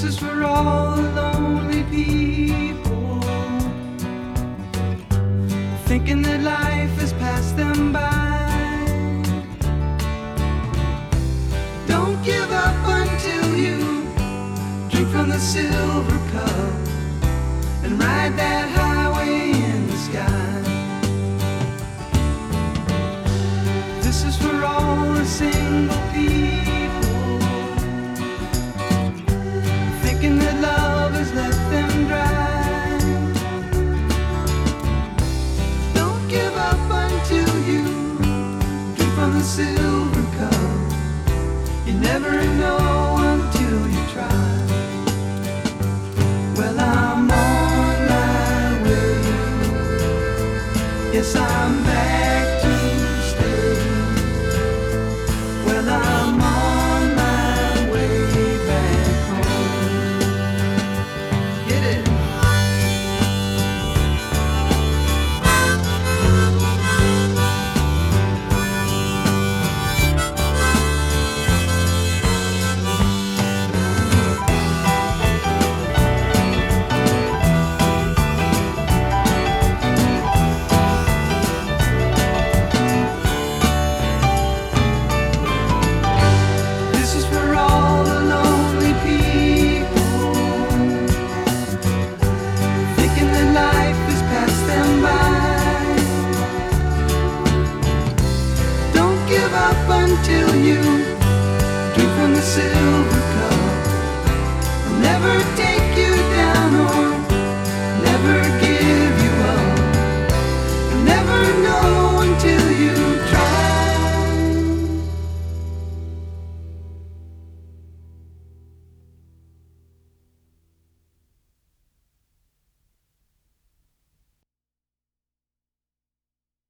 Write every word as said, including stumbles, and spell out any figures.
This is for all the lonely people, thinking that life has passed them by. Don't give up until you drink from the silver cup and ride that highway in the sky. This is for all the single people, thinking that love has left them dry. Don't give up until you drink from the silver